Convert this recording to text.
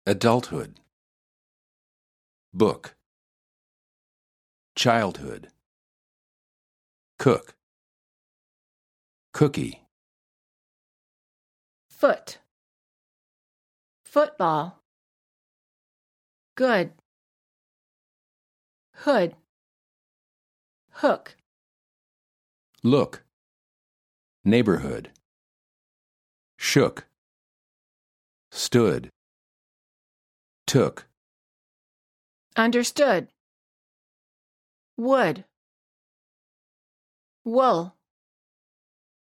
Adulthood. Book. Childhood. Cook. Cookie. Foot, football. Good. Hood, hook. Look. Neighborhood. Shook. Stood. Took. Understood. Wood, wool.